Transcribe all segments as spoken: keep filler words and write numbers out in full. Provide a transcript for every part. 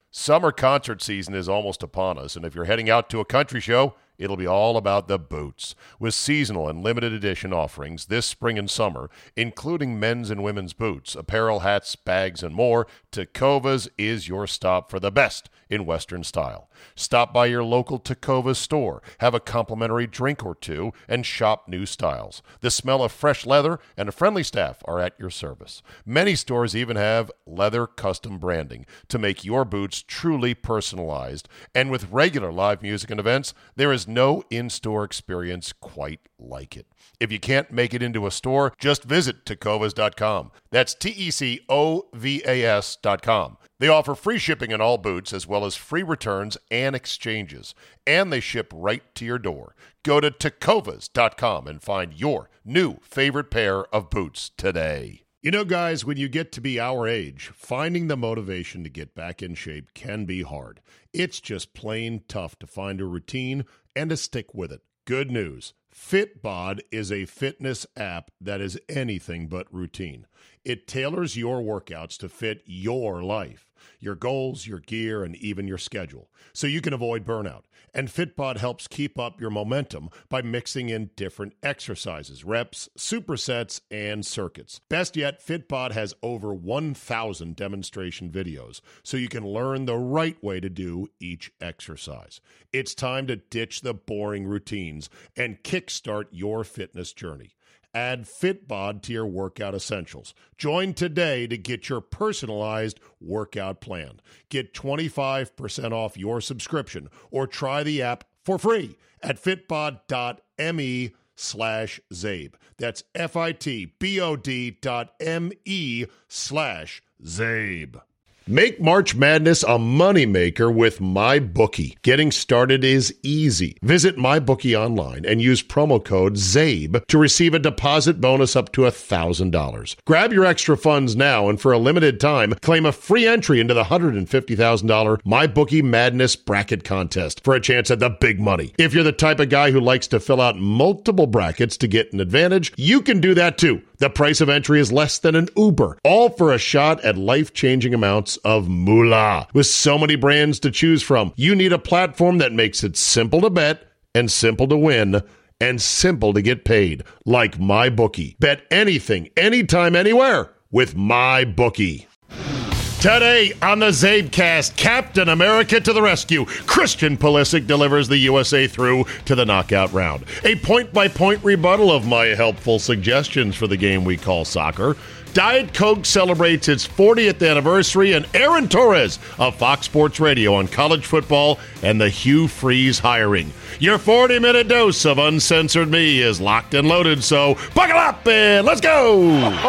Summer concert season is almost upon us, and if you're heading out to a country show, it'll be all about the boots. With seasonal and limited edition offerings this spring and summer, including men's and women's boots, apparel, hats, bags, and more, Tecovas is your stop for the best in Western style. Stop by your local Tecovas store, have a complimentary drink or two, and shop new styles. The smell of fresh leather and a friendly staff are at your service. Many stores even have leather custom branding to make your boots truly personalized. And with regular live music and events, there is no in-store experience quite like it. If you can't make it into a store, just visit Tecovas dot com. That's T E C O V A S dot com. They offer free shipping on all boots as well as free returns and exchanges. And they ship right to your door. Go to Tecovas dot com and find your new favorite pair of boots today. You know, guys, when you get to be our age, finding the motivation to get back in shape can be hard. It's just plain tough to find a routine and to stick with it. Good news. Fitbod is a fitness app that is anything but routine. It tailors your workouts to fit your life, your goals, your gear, and even your schedule, so you can avoid burnout. And Fitbod helps keep up your momentum by mixing in different exercises, reps, supersets, and circuits. Best yet, Fitbod has over one thousand demonstration videos, so you can learn the right way to do each exercise. It's time to ditch the boring routines and kickstart your fitness journey. Add Fitbod to your workout essentials. Join today to get your personalized workout plan. Get twenty-five percent off your subscription or try the app for free at fitbod.me slash Zabe. That's F-I-T-B-O-D dot M-E slash Zabe. Make March Madness a moneymaker with MyBookie. Getting started is easy. Visit MyBookie online and use promo code ZABE to receive a deposit bonus up to one thousand dollars. Grab your extra funds now and for a limited time, claim a free entry into the one hundred fifty thousand dollars MyBookie Madness Bracket Contest for a chance at the big money. If you're the type of guy who likes to fill out multiple brackets to get an advantage, you can do that too. The price of entry is less than an Uber, all for a shot at life-changing amounts of moolah. With so many brands to choose from, you need a platform that makes it simple to bet and simple to win and simple to get paid, like MyBookie. Bet anything, anytime, anywhere with MyBookie. Today on the Zabecast, Captain America to the rescue. Christian Pulisic delivers the U S A through to the knockout round. A point-by-point rebuttal of my helpful suggestions for the game we call soccer. Diet Coke celebrates its fortieth anniversary, and Aaron Torres of Fox Sports Radio on college football and the Hugh Freeze hiring. Your forty-minute dose of uncensored me is locked and loaded, so buckle up and let's go!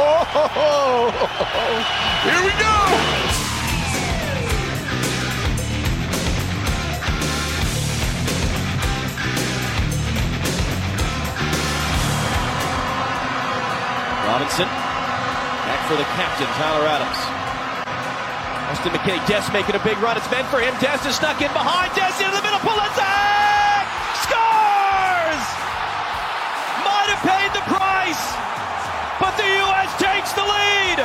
Here we go! Robinson, back for the captain, Tyler Adams. Weston McKennie, Des making a big run. It's meant for him. Des is stuck in behind. Des into the middle. Pulisic scores! Might have paid the price, but the U S takes the lead.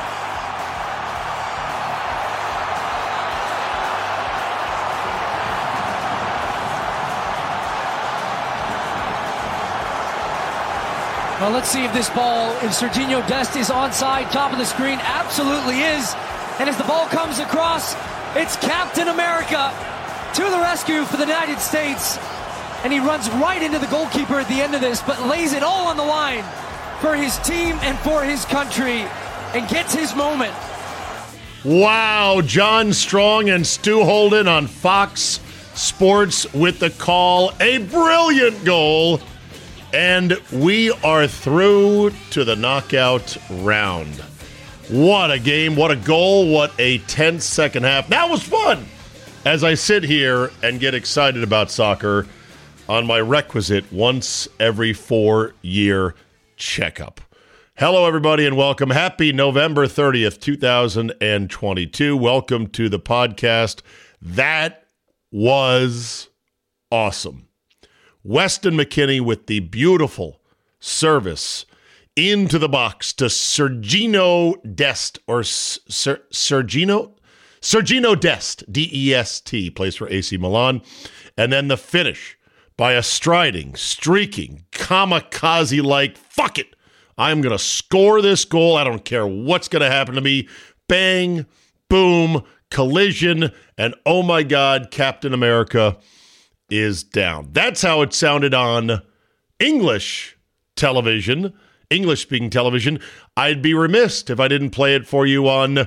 Well, let's see if this ball, if Sergiño Dest is onside, top of the screen, absolutely is. And as the ball comes across, it's Captain America to the rescue for the United States. And he runs right into the goalkeeper at the end of this, but lays it all on the line for his team and for his country and gets his moment. Wow, John Strong and Stu Holden on Fox Sports with the call. A brilliant goal. And we are through to the knockout round. What a game, what a goal, what a tense second half. That was fun! As I sit here and get excited about soccer on my requisite once every four-year checkup. Hello, everybody, and welcome. Happy November thirtieth, twenty twenty-two. Welcome to the podcast. That was awesome. Weston McKennie with the beautiful service into the box to Sergiño Dest, or Ser- Sergiño? Sergino Dest, D E S T, plays for A C Milan. And then the finish by a striding, streaking, kamikaze-like, fuck it, I'm going to score this goal. I don't care what's going to happen to me. Bang, boom, collision, and oh my God, Captain America is down. That's how it sounded on English television, English-speaking television. I'd be remiss if I didn't play it for you on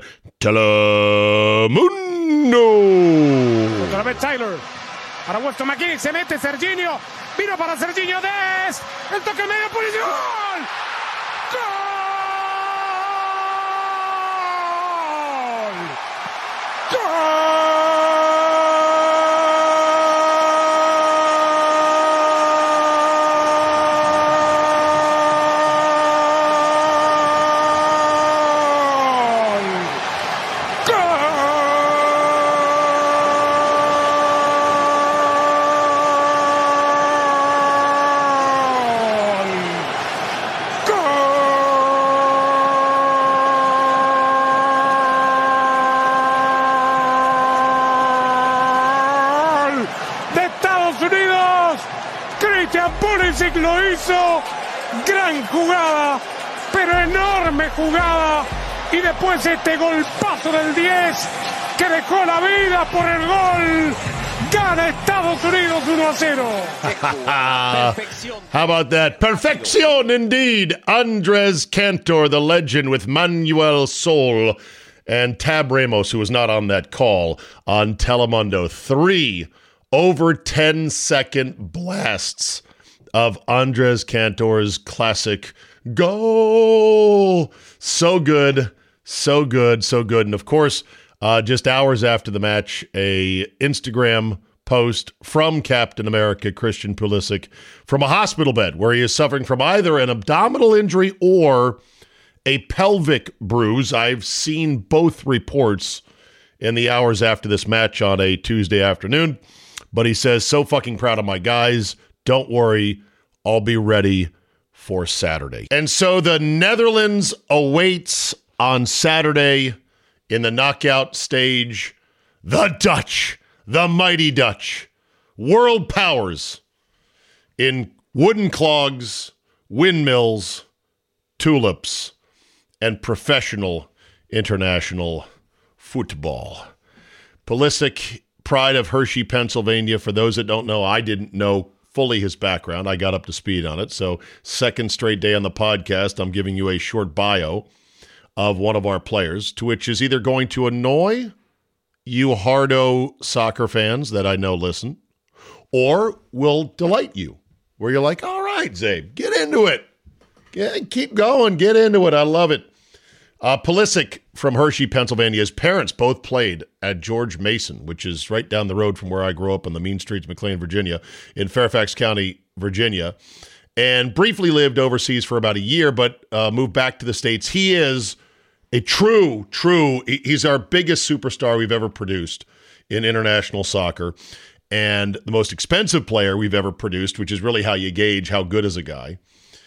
Telemundo. Otra vez Tyler. Para Weston McKinney, se mete Serginho. Vino para Serginho Dest. El toque en media posición. ¡Gol! ¡Gol! Pulisic lo hizo, gran jugada, pero enorme jugada, y después este golpazo del diez que dejó la vida por el gol. Gana Estados Unidos uno a cero. How about that? Perfección indeed. Andres Cantor, the legend, with Manuel Sol and Tab Ramos, who was not on that call on Telemundo. Three over ten second blasts of Andres Cantor's classic goal. So good, so good, so good. And of course, uh, just hours after the match, a Instagram post from Captain America, Christian Pulisic, from a hospital bed where he is suffering from either an abdominal injury or a pelvic bruise. I've seen both reports in the hours after this match on a Tuesday afternoon. But he says, so fucking proud of my guys. Don't worry, I'll be ready for Saturday. And so the Netherlands awaits on Saturday in the knockout stage. The Dutch, the mighty Dutch, world powers in wooden clogs, windmills, tulips, and professional international football. Pulisic, pride of Hershey, Pennsylvania. For those that don't know, I didn't know fully his background. I got up to speed on it. So second straight day on the podcast, I'm giving you a short bio of one of our players, to which is either going to annoy you hardo soccer fans that I know listen, or will delight you, where you're like, all right, Zabe, get into it. Get, keep going. Get into it. I love it. Uh, Pulisic from Hershey, Pennsylvania. His parents both played at George Mason, which is right down the road from where I grew up on the mean streets of McLean, Virginia, in Fairfax County, Virginia, and briefly lived overseas for about a year, but uh, moved back to the States. He is a true, true, he's our biggest superstar we've ever produced in international soccer, and the most expensive player we've ever produced, which is really how you gauge how good is a guy.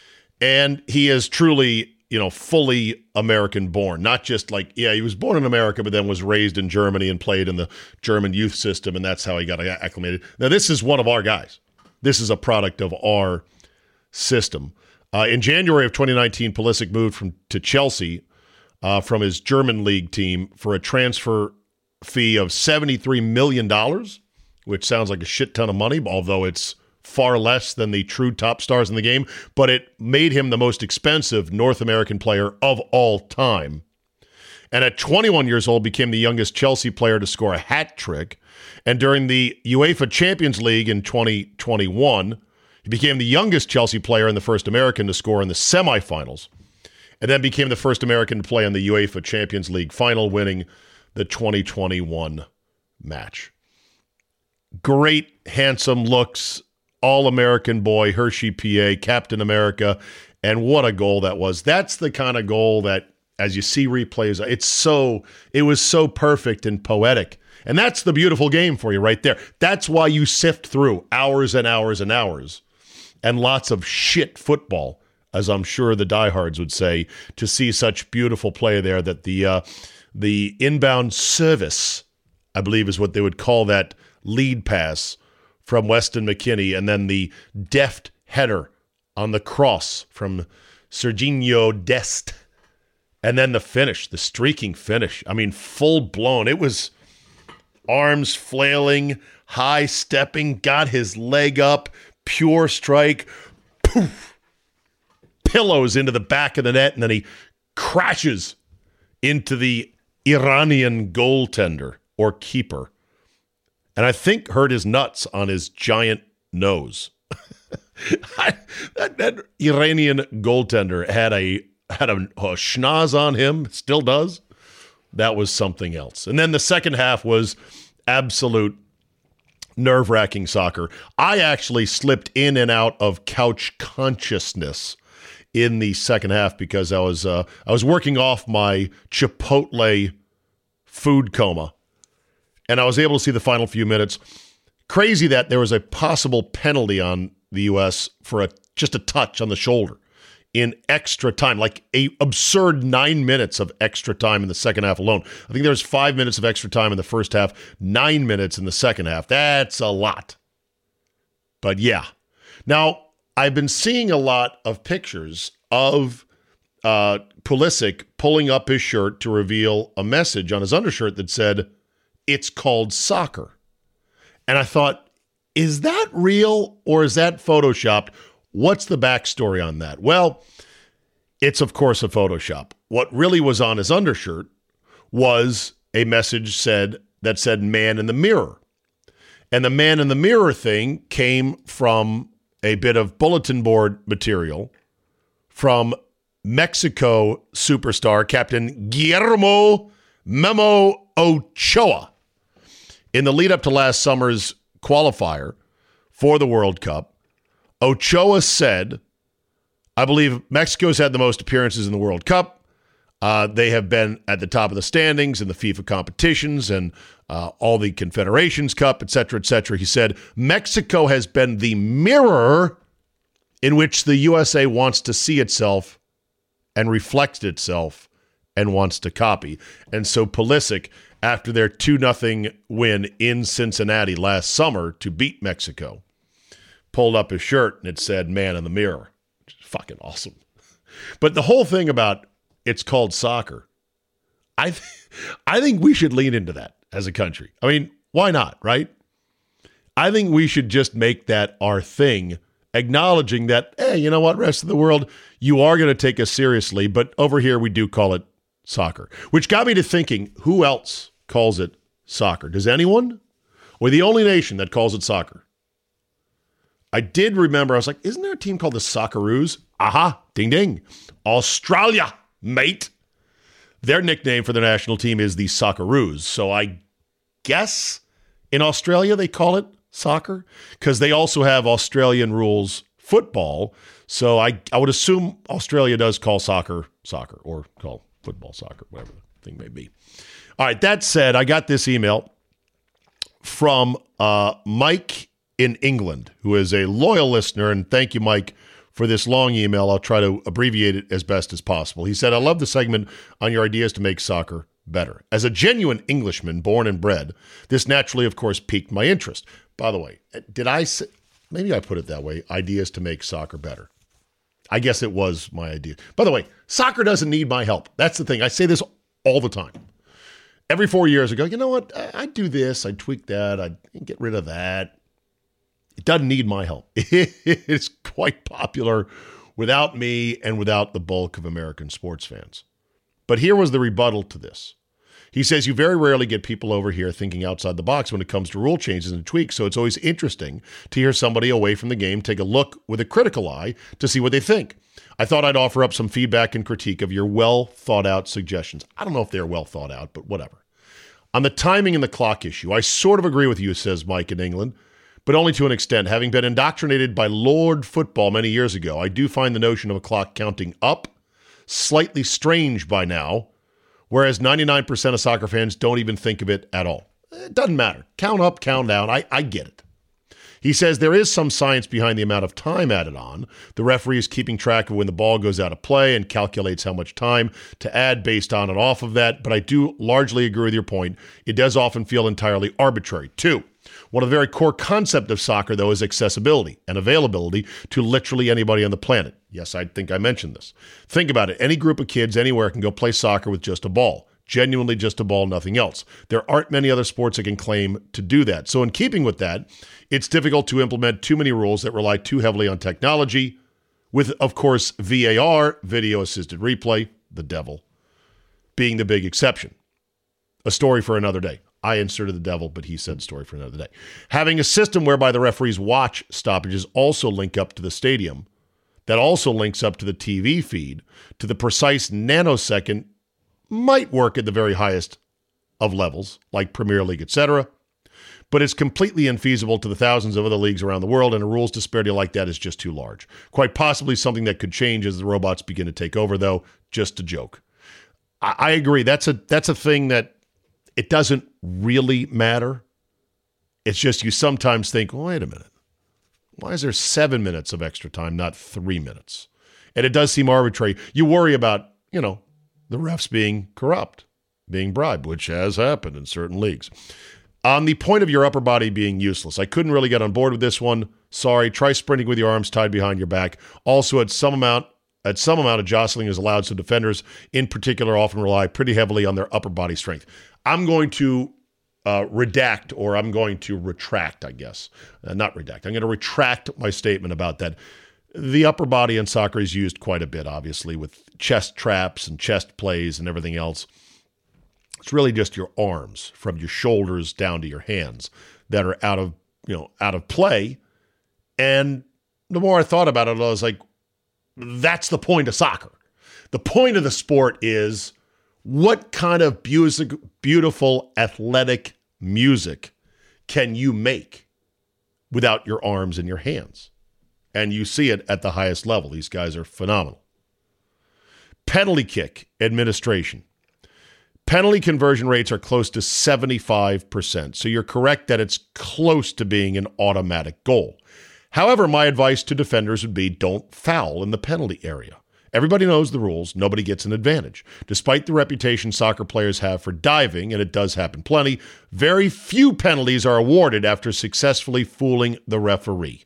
And he is truly, you know, fully American born, not just like, yeah, he was born in America, but then was raised in Germany and played in the German youth system. And that's how he got acclimated. Now, this is one of our guys. This is a product of our system. Uh, in January of twenty nineteen, Pulisic moved from to Chelsea uh, from his German league team for a transfer fee of seventy-three million dollars, which sounds like a shit ton of money, although it's far less than the true top stars in the game, but it made him the most expensive North American player of all time. And at twenty-one years old, became the youngest Chelsea player to score a hat trick. And during the UEFA Champions League in twenty twenty-one, he became the youngest Chelsea player and the first American to score in the semifinals, and then became the first American to play in the UEFA Champions League final, winning the twenty twenty-one match. Great, handsome looks, all-American boy, Hershey, P A, Captain America, and what a goal that was. That's the kind of goal that, as you see replays, it's so, it was so perfect and poetic. And that's the beautiful game for you right there. That's why you sift through hours and hours and hours and lots of shit football, as I'm sure the diehards would say, to see such beautiful play there that the uh, the inbound service I believe is what they would call that lead pass from Weston McKennie, and then the deft header on the cross from Serginho Dest. And then the finish, the streaking finish. I mean, full blown. It was arms flailing, high stepping, got his leg up, pure strike, poof, pillows into the back of the net, and then he crashes into the Iranian goaltender or keeper. And I think hurt his nuts on his giant nose. I, that, that Iranian goaltender had a had a, a schnoz on him, still does. That was something else. And then the second half was absolute nerve-wracking soccer. I actually slipped in and out of couch consciousness in the second half because I was uh, I was working off my Chipotle food coma, and I was able to see the final few minutes. Crazy that there was a possible penalty on the U S for a just a touch on the shoulder in extra time, like a absurd nine minutes of extra time in the second half alone. I think there was five minutes of extra time in the first half, nine minutes in the second half. That's a lot. But yeah. Now, I've been seeing a lot of pictures of uh, Pulisic pulling up his shirt to reveal a message on his undershirt that said, "It's called soccer." And I thought, is that real or is that photoshopped? What's the backstory on that? Well, it's, of course, a Photoshop. What really was on his undershirt was a message said that said "man in the mirror." And the man in the mirror thing came from a bit of bulletin board material from Mexico superstar Captain Guillermo Memo Ochoa. In the lead up to last summer's qualifier for the World Cup, Ochoa said, "I believe Mexico's had the most appearances in the World Cup. Uh, they have been at the top of the standings in the FIFA competitions and uh, all the Confederations Cup, et cetera, et cetera." He said, "Mexico has been the mirror in which the U S A wants to see itself and reflect itself and wants to copy." And so Pulisic, after their two nothing win in Cincinnati last summer to beat Mexico, pulled up his shirt and it said "man in the mirror." Which is fucking awesome. But the whole thing about it's called soccer, I, th- I think we should lean into that as a country. I mean, why not, right? I think we should just make that our thing, acknowledging that, hey, you know what, rest of the world, you are going to take us seriously, but over here we do call it soccer. Which got me to thinking, who else calls it soccer? Does anyone? We're the only nation that calls it soccer. I did remember, I was like, isn't there a team called the Socceroos? Aha, ding ding. Australia, mate. Their nickname for their national team is the Socceroos. So I guess in Australia they call it soccer because they also have Australian rules football. So I, I would assume Australia does call soccer soccer or call football soccer, whatever the thing may be. All right, that said, I got this email from uh, Mike in England, who is a loyal listener, and thank you, Mike, for this long email. I'll try to abbreviate it as best as possible. He said, "I love the segment on your ideas to make soccer better. As a genuine Englishman, born and bred, this naturally, of course, piqued my interest." By the way, did I say, maybe I put it that way, ideas to make soccer better. I guess it was my idea. By the way, soccer doesn't need my help. That's the thing. I say this all the time. Every four years ago, you know what? I'd do this. I'd tweak that. I'd get rid of that. It doesn't need my help. It's quite popular without me and without the bulk of American sports fans. But here was the rebuttal to this. He says, "You very rarely get people over here thinking outside the box when it comes to rule changes and tweaks, so it's always interesting to hear somebody away from the game take a look with a critical eye to see what they think. I thought I'd offer up some feedback and critique of your well-thought-out suggestions." I don't know if they're well thought out, but whatever. "On the timing and the clock issue, I sort of agree with you," says Mike in England, "but only to an extent. Having been indoctrinated by Lord Football many years ago, I do find the notion of a clock counting up slightly strange by now, whereas ninety-nine percent of soccer fans don't even think of it at all. It doesn't matter. Count up, count down. I, I get it." He says there is some science behind the amount of time added on. The referee is keeping track of when the ball goes out of play and calculates how much time to add based on and off of that, but I do largely agree with your point. It does often feel entirely arbitrary. Two, one of the very core concepts of soccer, though, is accessibility and availability to literally anybody on the planet. Yes, I think I mentioned this. Think about it. Any group of kids anywhere can go play soccer with just a ball. Genuinely just a ball, nothing else. There aren't many other sports that can claim to do that. So in keeping with that, it's difficult to implement too many rules that rely too heavily on technology, with, of course, V A R, video-assisted replay, the devil, being the big exception. A story for another day. I inserted the devil, but he said story for another day. Having a system whereby the referees watch stoppages also link up to the stadium, that also links up to the T V feed, to the precise nanosecond, might work at the very highest of levels, like Premier League, et cetera, but it's completely infeasible to the thousands of other leagues around the world, and a rules disparity like that is just too large. Quite possibly something that could change as the robots begin to take over, though. Just a joke. I, I agree. That's a that's a thing that it doesn't really matter. It's just you sometimes think, well, wait a minute. Why is there seven minutes of extra time, not three minutes? And it does seem arbitrary. You worry about, you know, the refs being corrupt, being bribed, which has happened in certain leagues. On the point of your upper body being useless, I couldn't really get on board with this one. Sorry, try sprinting with your arms tied behind your back. Also, at some amount, at some amount of jostling is allowed, so defenders in particular often rely pretty heavily on their upper body strength. I'm going to uh, redact, or I'm going to retract, I guess. Uh, not redact. I'm going to retract my statement about that. The upper body in soccer is used quite a bit, obviously, with chest traps and chest plays and everything else. It's really just your arms from your shoulders down to your hands that are out of, you know, out of play. And the more I thought about it, I was like, that's the point of soccer. The point of the sport is what kind of music, beautiful, athletic music can you make without your arms and your hands? And you see it at the highest level. These guys are phenomenal. Penalty kick administration. Penalty conversion rates are close to seventy-five percent. So you're correct that it's close to being an automatic goal. However, my advice to defenders would be don't foul in the penalty area. Everybody knows the rules. Nobody gets an advantage. Despite the reputation soccer players have for diving, and it does happen plenty, very few penalties are awarded after successfully fooling the referee.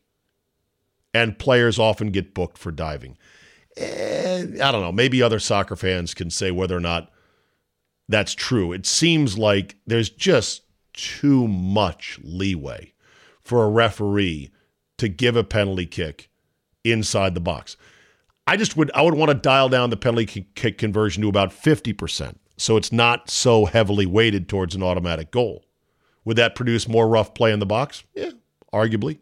And players often get booked for diving. Eh, I don't know. Maybe other soccer fans can say whether or not that's true. It seems like there's just too much leeway for a referee to give a penalty kick inside the box. I just would I would want to dial down the penalty kick conversion to about fifty percent, so it's not so heavily weighted towards an automatic goal. Would that produce more rough play in the box? Yeah, arguably.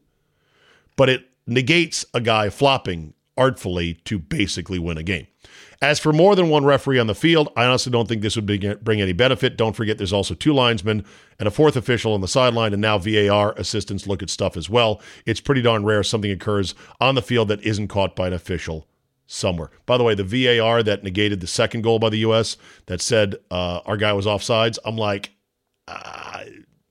But it negates a guy flopping artfully to basically win a game. As for more than one referee on the field, I honestly don't think this would bring any benefit. Don't forget there's also two linesmen and a fourth official on the sideline, and now V A R assistants look at stuff as well. It's pretty darn rare something occurs on the field that isn't caught by an official somewhere. By the way, the V A R that negated the second goal by the U S that said uh, our guy was offsides, I'm like, uh,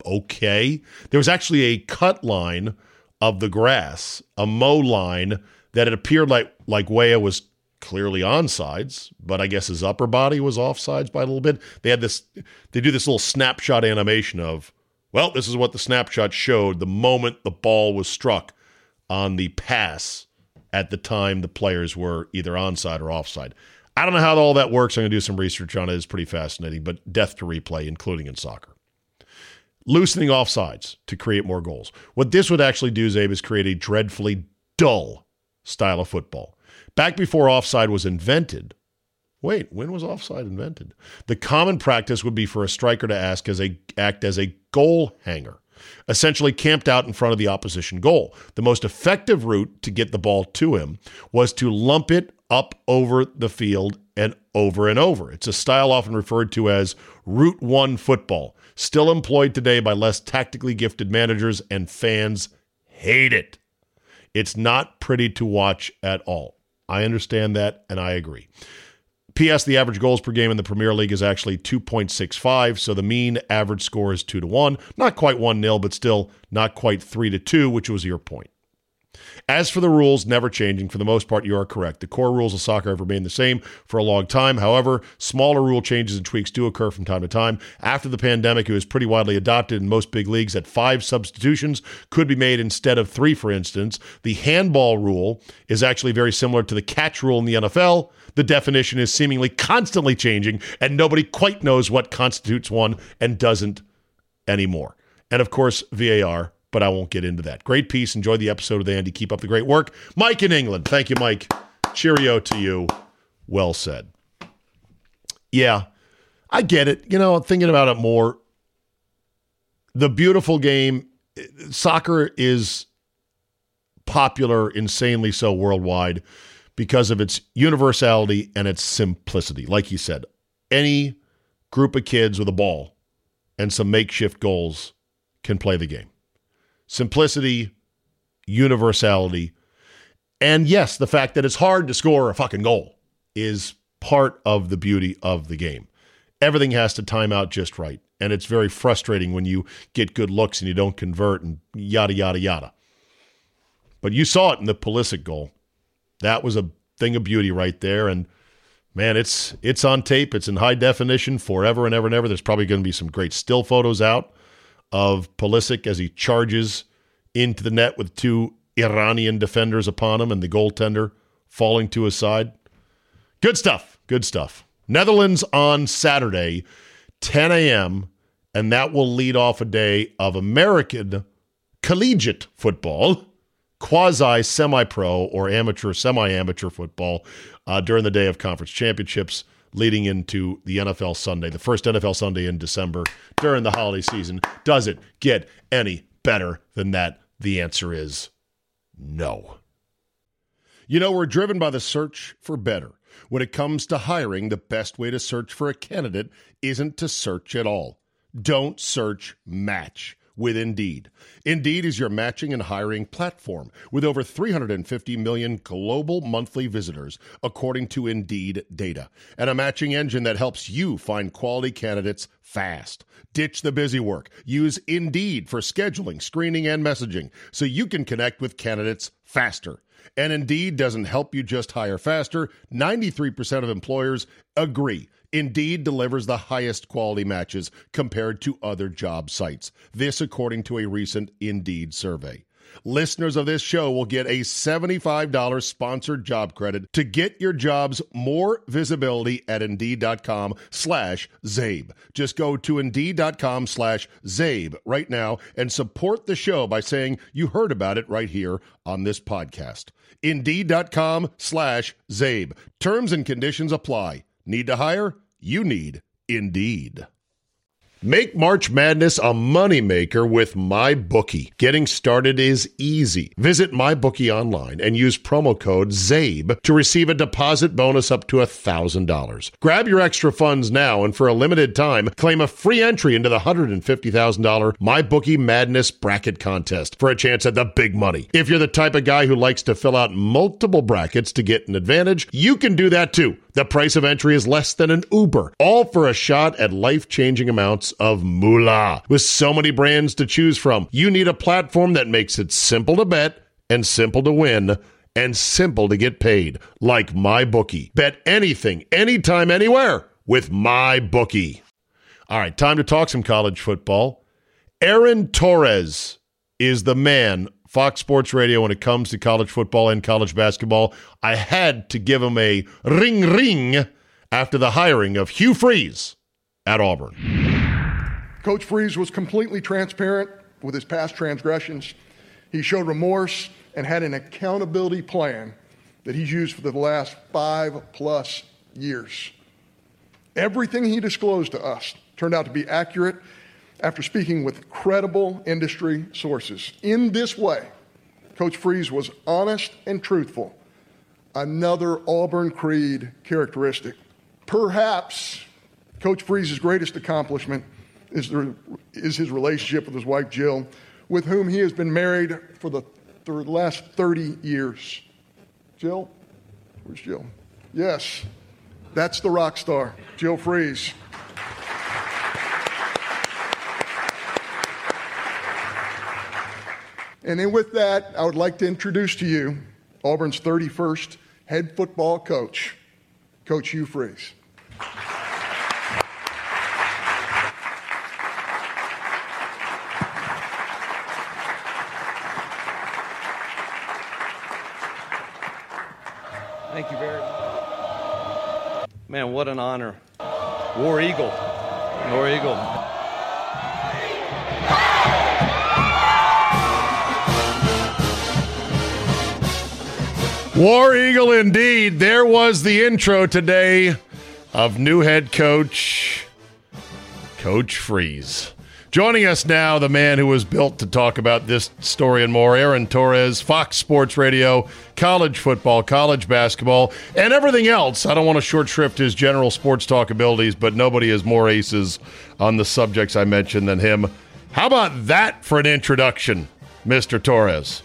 okay. There was actually a cut line of the grass, a mow line, that it appeared like, like Weah was clearly onsides, but I guess his upper body was offsides by a little bit. They had this, they do this little snapshot animation of, well, this is what the snapshot showed the moment the ball was struck on the pass at the time the players were either onside or offside. I don't know how all that works. I'm going to do some research on it. It's pretty fascinating, but death to replay, including in soccer. Loosening offsides to create more goals. What this would actually do, Zabe, is create a dreadfully dull style of football. Back before offside was invented, wait, when was offside invented? The common practice would be for a striker to ask as a, act as a goal hanger, essentially camped out in front of the opposition goal. The most effective route to get the ball to him was to lump it up over the field and over and over. It's a style often referred to as Route One football, still employed today by less tactically gifted managers, and fans hate it. It's not pretty to watch at all. I understand that, and I agree. P S. The average goals per game in the Premier League is actually two point six five, so the mean average score is two to one. Not quite one nil, but still not quite three to two, which was your point. As for the rules, never changing. For the most part, you are correct. The core rules of soccer have remained the same for a long time. However, smaller rule changes and tweaks do occur from time to time. After the pandemic, it was pretty widely adopted in most big leagues that five substitutions could be made instead of three, for instance. The handball rule is actually very similar to the catch rule in the N F L. The definition is seemingly constantly changing, and nobody quite knows what constitutes one and doesn't anymore. And, of course, V A R. But I won't get into that. Great piece. Enjoy the episode with Andy. Keep up the great work. Mike in England. Thank you, Mike. Cheerio to you. Well said. Yeah, I get it. You know, thinking about it more, the beautiful game, soccer is popular, insanely so worldwide because of its universality and its simplicity. Like you said, any group of kids with a ball and some makeshift goals can play the game. Simplicity, universality, and yes, the fact that it's hard to score a fucking goal is part of the beauty of the game. Everything has to time out just right, and it's very frustrating when you get good looks and you don't convert and yada, yada, yada. But you saw it in the Pulisic goal. That was a thing of beauty right there, and man, it's it's on tape. It's in high definition forever and ever and ever. There's probably going to be some great still photos out of Pulisic as he charges into the net with two Iranian defenders upon him and the goaltender falling to his side. Good stuff. Good stuff. Netherlands on Saturday, ten a.m., and that will lead off a day of American collegiate football, quasi-semi-pro or amateur, semi-amateur football uh, during the day of conference championships, leading into the N F L Sunday, the first N F L Sunday in December during the holiday season. Does it get any better than that? The answer is no. You know, we're driven by the search for better. When it comes to hiring, the best way to search for a candidate isn't to search at all. Don't search, match with Indeed. Indeed is your matching and hiring platform with over three hundred fifty million global monthly visitors, according to Indeed data, and a matching engine that helps you find quality candidates fast. Ditch the busy work. Use Indeed for scheduling, screening, and messaging so you can connect with candidates faster. And Indeed doesn't help you just hire faster. ninety-three percent of employers agree Indeed delivers the highest quality matches compared to other job sites. This according to a recent Indeed survey. Listeners of this show will get a seventy-five dollars sponsored job credit to get your jobs more visibility at Indeed.com slash Zabe. Just go to Indeed.com slash Zabe right now and support the show by saying you heard about it right here on this podcast. Indeed.com slash Zabe. Terms and conditions apply. Need to hire? You need Indeed. Make March Madness a moneymaker with MyBookie. Getting started is easy. Visit MyBookie online and use promo code ZABE to receive a deposit bonus up to one thousand dollars. Grab your extra funds now and for a limited time, claim a free entry into the one hundred fifty thousand dollars MyBookie Madness Bracket Contest for a chance at the big money. If you're the type of guy who likes to fill out multiple brackets to get an advantage, you can do that too. The price of entry is less than an Uber, all for a shot at life-changing amounts of moolah. With so many brands to choose from, you need a platform that makes it simple to bet and simple to win and simple to get paid, like MyBookie. Bet anything, anytime, anywhere with MyBookie. All right, time to talk some college football. Aaron Torres is the man, Fox Sports Radio, when it comes to college football and college basketball. I had to give him a ring ring after the hiring of Hugh Freeze at Auburn. Coach Freeze was completely transparent with his past transgressions. He showed remorse and had an accountability plan that he's used for the last five plus years. Everything he disclosed to us turned out to be accurate after speaking with credible industry sources. In this way, Coach Freeze was honest and truthful. Another Auburn Creed characteristic. Perhaps Coach Freeze's greatest accomplishment is, the, is his relationship with his wife, Jill, with whom he has been married for the, the last thirty years. Jill? Where's Jill? Yes. That's the rock star, Jill Freeze. And then with that, I would like to introduce to you Auburn's thirty-first head football coach, Coach Hugh Freeze. Thank you very much. Man, what an honor. War Eagle. War Eagle. War Eagle indeed. There was the intro today of new head coach, Coach Freeze. Joining us now, the man who was built to talk about this story and more, Aaron Torres, Fox Sports Radio, college football, college basketball, and everything else. I don't want to short shrift his general sports talk abilities, but nobody has more aces on the subjects I mentioned than him. How about that for an introduction, Mister Torres?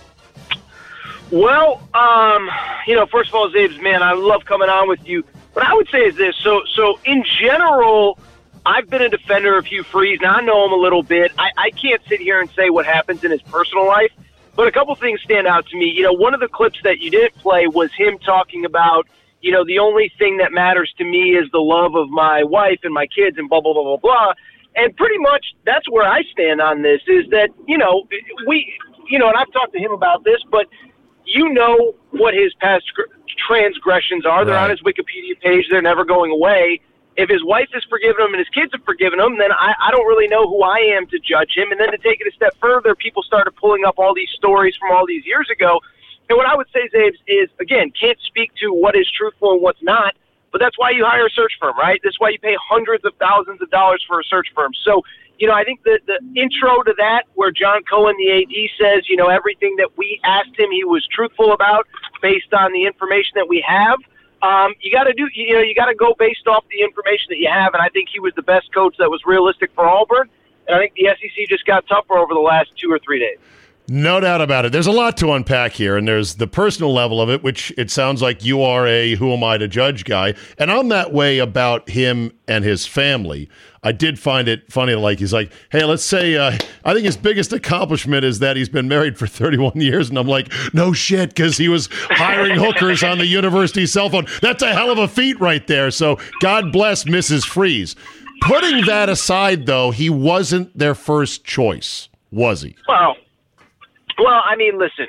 Well, um, you know, first of all, Zabes, man, I love coming on with you. What I would say is this. So, so in general, I've been a defender of Hugh Freeze. Now, I know him a little bit. I, I can't sit here and say what happens in his personal life, but a couple things stand out to me. You know, one of the clips that you didn't play was him talking about, you know, the only thing that matters to me is the love of my wife and my kids and blah, blah, blah, blah, blah. And pretty much that's where I stand on this is that, you know, we, you know, and I've talked to him about this, but you know what his past transgressions are. They're right on his Wikipedia page. They're never going away. If his wife has forgiven him and his kids have forgiven him, then I, I don't really know who I am to judge him. And then to take it a step further, people started pulling up all these stories from all these years ago. And what I would say, Zabes, is, again, can't speak to what is truthful and what's not, but that's why you hire a search firm, right? That's why you pay hundreds of thousands of dollars for a search firm. So, you know, I think the, the intro to that, where John Cohen, the A D, says, you know, everything that we asked him he was truthful about based on the information that we have, um, you got to do, you know, you got to go based off the information that you have. And I think he was the best coach that was realistic for Auburn. And I think the S E C just got tougher over the last two or three days. No doubt about it. There's a lot to unpack here, and there's the personal level of it, which it sounds like you are a who am I to judge guy. And I'm that way about him and his family. I did find it funny, like he's like, hey, let's say, uh, I think his biggest accomplishment is that he's been married for thirty-one years. And I'm like, no shit, because he was hiring hookers on the university cell phone. That's a hell of a feat right there. So God bless Missus Freeze. Putting that aside, though, he wasn't their first choice, was he? Well, Well, I mean, listen,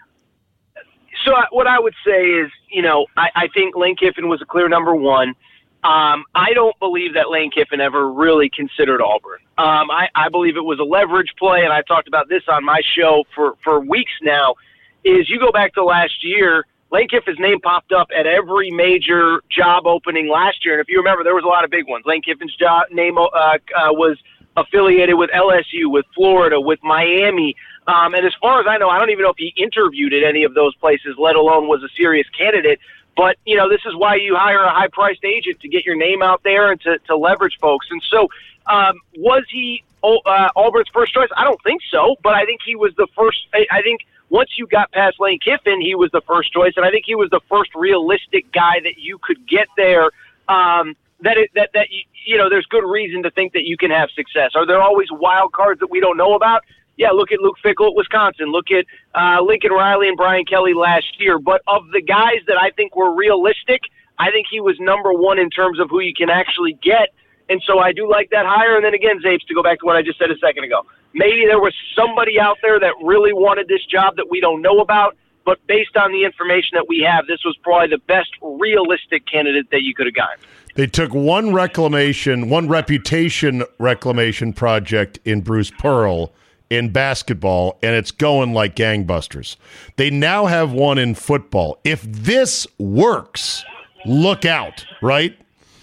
so I, what I would say is, you know, I, I think Lane Kiffin was a clear number one. Um, I don't believe that Lane Kiffin ever really considered Auburn. Um, I, I believe it was a leverage play, and I talked about this on my show for, for weeks now, is you go back to last year, Lane Kiffin's name popped up at every major job opening last year. And if you remember, there was a lot of big ones. Lane Kiffin's job name uh, uh, was affiliated with L S U, with Florida, with Miami. Um, and as far as I know, I don't even know if he interviewed at any of those places, let alone was a serious candidate. But, you know, this is why you hire a high-priced agent, to get your name out there and to, to leverage folks. And so um, was he uh, Auburn's first choice? I don't think so, but I think he was the first. I, I think once you got past Lane Kiffin, he was the first choice, and I think he was the first realistic guy that you could get there, um, that, it, that, that you, you know, there's good reason to think that you can have success. Are there always wild cards that we don't know about? Yeah, look at Luke Fickell at Wisconsin. Look at uh, Lincoln Riley and Brian Kelly last year. But of the guys that I think were realistic, I think he was number one in terms of who you can actually get. And so I do like that hire. And then again, Zapes, to go back to what I just said a second ago, maybe there was somebody out there that really wanted this job that we don't know about. But based on the information that we have, this was probably the best realistic candidate that you could have gotten. They took one reclamation, one reputation reclamation project in Bruce Pearl in basketball, and it's going like gangbusters. They now have one in football. If this works, look out, right?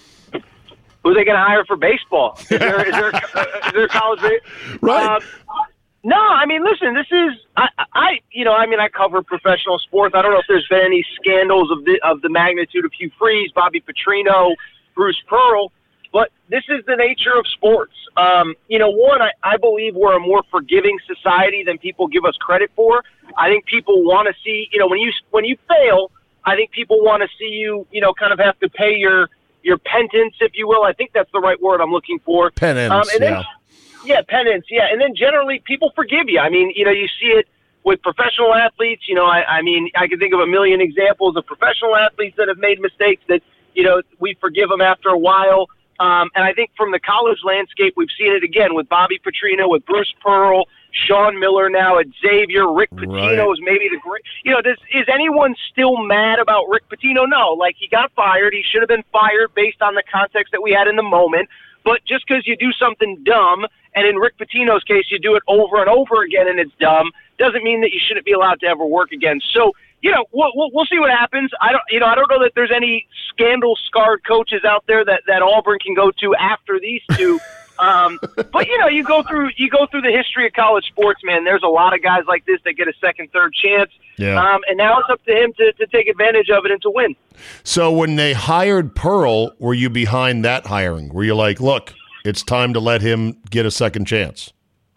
Who are they going to hire for baseball? Is there, is there, uh, is there college? Right. Uh, no, I mean, listen, this is, I, I, you know, I mean, I cover professional sports. I don't know if there's been any scandals of the, of the magnitude of Hugh Freeze, Bobby Petrino, Bruce Pearl, but this is the nature of sports. Um, you know, one, I, I believe we're a more forgiving society than people give us credit for. I think people want to see, you know, when you when you fail, I think people want to see you, you know, kind of have to pay your your penance, if you will. I think that's the right word I'm looking for. Penance, um, and then, yeah. Yeah, penance, yeah. And then generally people forgive you. I mean, you know, you see it with professional athletes. You know, I, I mean, I can think of a million examples of professional athletes that have made mistakes that, you know, we forgive them after a while. Um, and I think from the college landscape, we've seen it again with Bobby Petrino, with Bruce Pearl, Sean Miller now at Xavier, Rick Pitino right. is maybe the great. You know, does, is anyone still mad about Rick Pitino? No. Like, he got fired. He should have been fired based on the context that we had in the moment. But just because you do something dumb, and in Rick Pitino's case, you do it over and over again and it's dumb, doesn't mean that you shouldn't be allowed to ever work again. So, you know, we'll, we'll, we'll see what happens. I don't, you know, I don't know that there's any scandal-scarred coaches out there that, that Auburn can go to after these two. Um, but you know, you go through you go through the history of college sports, man. There's a lot of guys like this that get a second, third chance. Yeah. Um, and now it's up to him to, to take advantage of it and to win. So when they hired Pearl, were you behind that hiring? Were you like, look, it's time to let him get a second chance?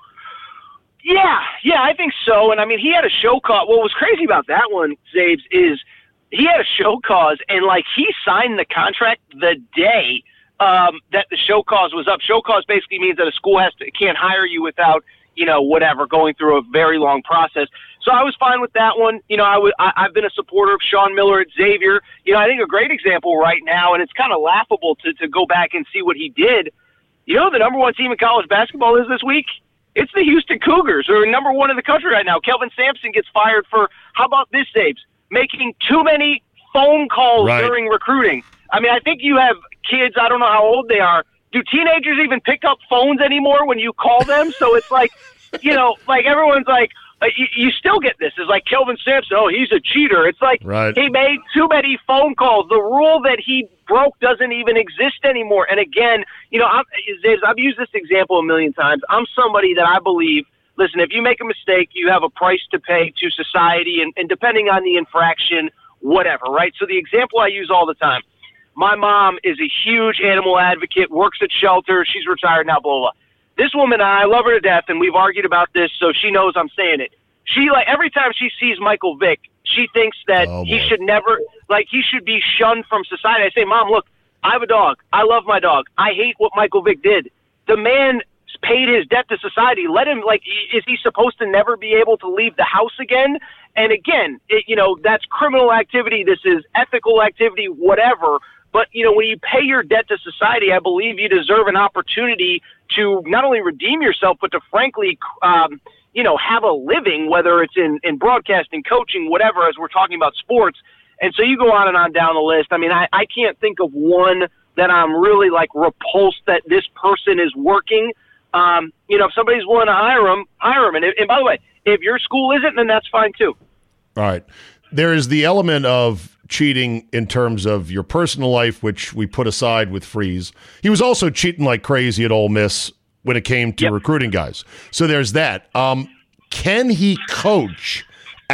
Yeah, yeah, I think so. And I mean, he had a show cause. What was crazy about that one, Zabes, is he had a show cause, and like he signed the contract the day um, that the show cause was up. Show cause basically means that a school has to can't hire you without, you know, whatever, going through a very long process. So I was fine with that one. You know, I w- I, I've been a supporter of Sean Miller at Xavier. You know, I think a great example right now, and it's kind of laughable to, to go back and see what he did. You know, the number one team in college basketball is this week? It's the Houston Cougars, who are number one in the country right now. Kelvin Sampson gets fired for, how about this, Zabes, making too many phone calls right. during recruiting. I mean, I think you have kids, I don't know how old they are. Do teenagers even pick up phones anymore when you call them? So it's like, you know, like everyone's like, uh, you, you still get this. It's like Kelvin Sampson, oh, he's a cheater. It's like right. he made too many phone calls. The rule that he broke doesn't even exist anymore. And again, you know, I'm, I've used this example a million times. I'm somebody that I believe, listen, if you make a mistake, you have a price to pay to society, and, and depending on the infraction, whatever, right? So the example I use all the time, my mom is a huge animal advocate, works at shelters. She's retired now, blah, blah, blah. This woman, I love her to death, and we've argued about this, so she knows I'm saying it. She, like, every time she sees Michael Vick, she thinks that oh, he should never, like, he should be shunned from society. I say, Mom, look, I have a dog. I love my dog. I hate what Michael Vick did. The man paid his debt to society. Let him, like, is he supposed to never be able to leave the house again? And again, it, you know, that's criminal activity. This is ethical activity, whatever. But, you know, when you pay your debt to society, I believe you deserve an opportunity to not only redeem yourself, but to frankly, um, you know, have a living, whether it's in, in broadcasting, coaching, whatever, as we're talking about sports. And so you go on and on down the list. I mean, I, I can't think of one that I'm really, like, repulsed that this person is working. Um, you know, if somebody's willing to hire them, hire them. And, and by the way, if your school isn't, then that's fine too. All right. There is the element of cheating in terms of your personal life, which we put aside with Freeze. He was also cheating like crazy at Ole Miss when it came to yep. recruiting guys. So there's that. Um, can he coach